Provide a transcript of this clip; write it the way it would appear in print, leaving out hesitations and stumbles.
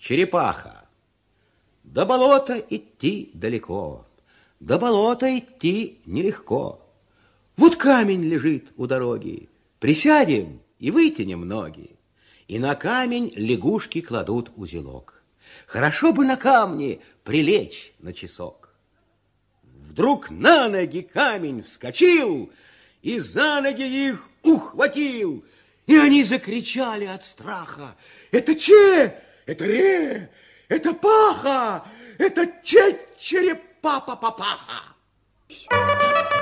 Черепаха. До болота идти далеко, до болота идти нелегко. Вот камень лежит у дороги, присядем и вытянем ноги. И на камень лягушки кладут узелок. Хорошо бы на камне прилечь на часок. Вдруг на ноги камень вскочил и за ноги их ухватил. И они закричали от страха: это че? Это ре? Это паха? Это черепа-папаха!